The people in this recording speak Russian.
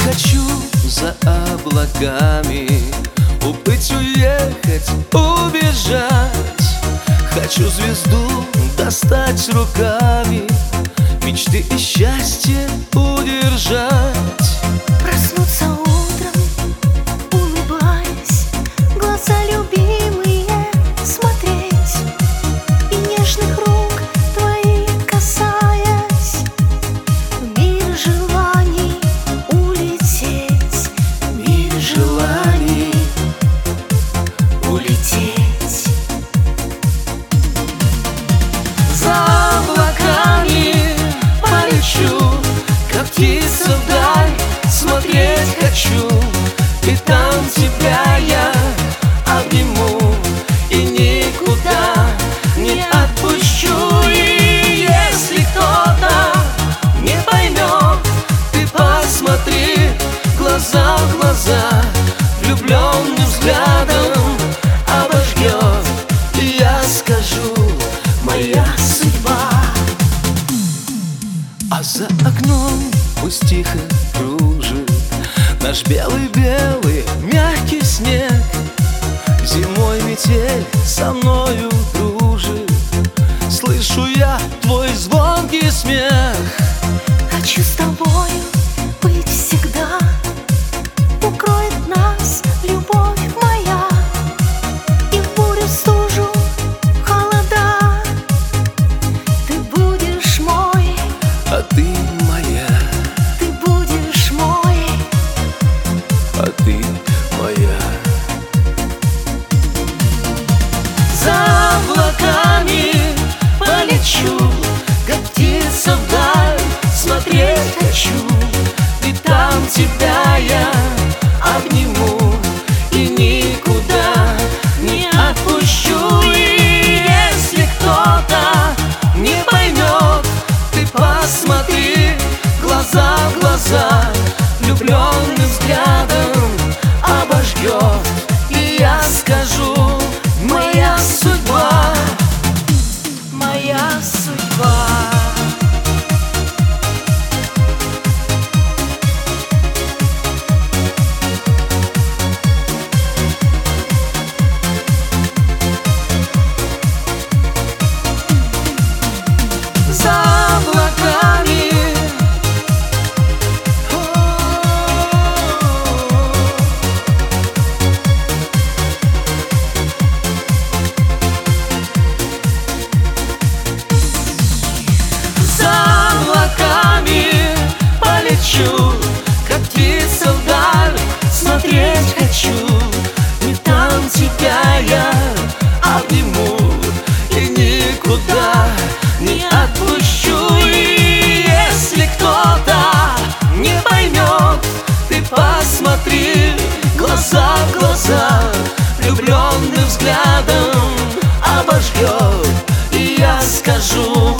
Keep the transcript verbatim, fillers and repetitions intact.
хочу за облаками уплыть, уехать, убежать. Хочу звезду достать руками, мечты и счастье удержать. Проснуться утром, улыбаясь, глаза любимые смотреть и нежных рук твоих касаясь, в мир желаний улететь, в мир желаний улететь. За облаками полечу, как птица вдаль, смотреть хочу. И там тебя я обниму и никуда не отпущу. И если кто-то не поймет, ты посмотри глаза в глаза, влюбленным взглядом обожгет. И я скажу: моя судьба. А за окном пусть тихо кружит наш белый-белый мягкий снег. Зимой метель со мною дружит, слышу я твой звонкий смех. Хочу с тобою быть всегда, укроет нас любовь моя, и в бурю, стужу, холода ты будешь мой, А ты моя, ты будешь мой. а ты моя. За облаками полечу, как птица вдаль, смотреть хочу. И там тебя я обниму и никуда не отпущу. И если кто-то не поймет, ты посмотри глаза в глаза, влюбленным взглядом обожгет. И я скажу: моя судьба, Моя судьба. за облаками. За облаками полечу, как птица вдаль, смотреть хочу. И там тебя я обниму и никуда не отпущу. И если кто-то не поймет, ты посмотри глаза в глаза, влюбленным взглядом обожгет. И я скажу: